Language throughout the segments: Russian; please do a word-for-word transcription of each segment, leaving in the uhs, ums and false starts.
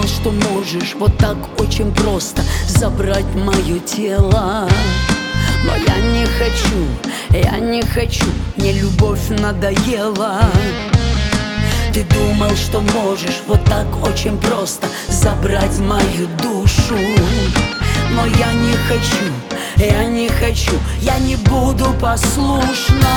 думал, что можешь вот так очень просто забрать мое тело. Но я не хочу, я не хочу, мне любовь надоела. Ты думал, что можешь вот так очень просто забрать мою душу. Но я не хочу, я не хочу, я не буду послушна.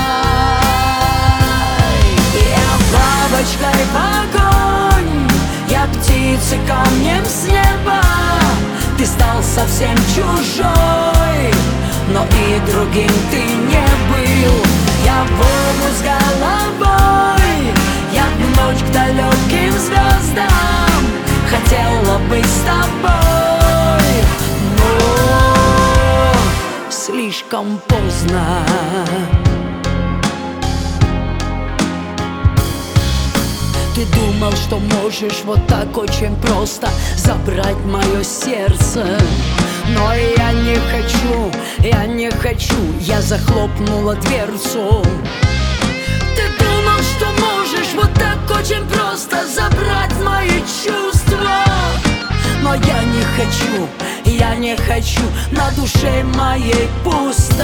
Я бабочкой в огонь, я птицей камнем с неба. Ты стал совсем чужой, но и другим ты не был. Я в воду с головой, я в ночь к далеким звездам хотела быть с тобой, но слишком поздно. Ты думал, что можешь вот так очень просто забрать мое сердце. Но я не хочу, я не хочу, я захлопнула дверцу. Ты думал, что можешь вот так очень просто забрать мои чувства. Но я не хочу, я не хочу, на душе моей пусто.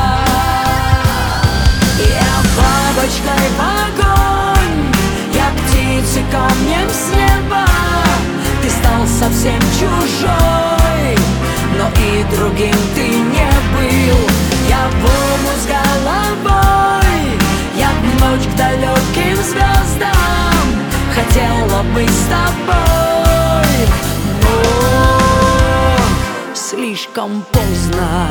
Я бабочкой в огонь, я птицей камнем с неба. Ты стал совсем чужой, но и другим ты не был. Я в воду с головой, я в ночь к далеким звездам хотела быть с тобой, но слишком поздно.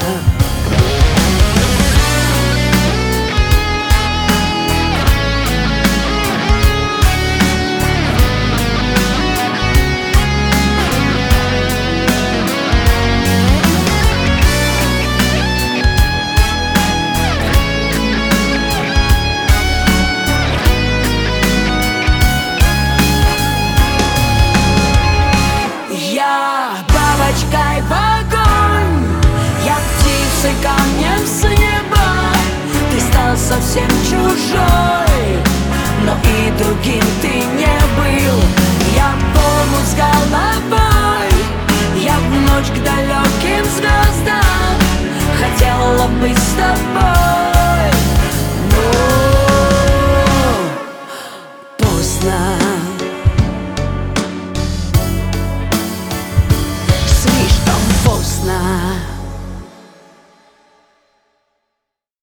Бабочкой в огонь, я птицей камнем с неба. Ты стал совсем чужой, но и другим ты не был. Я в воду с головой,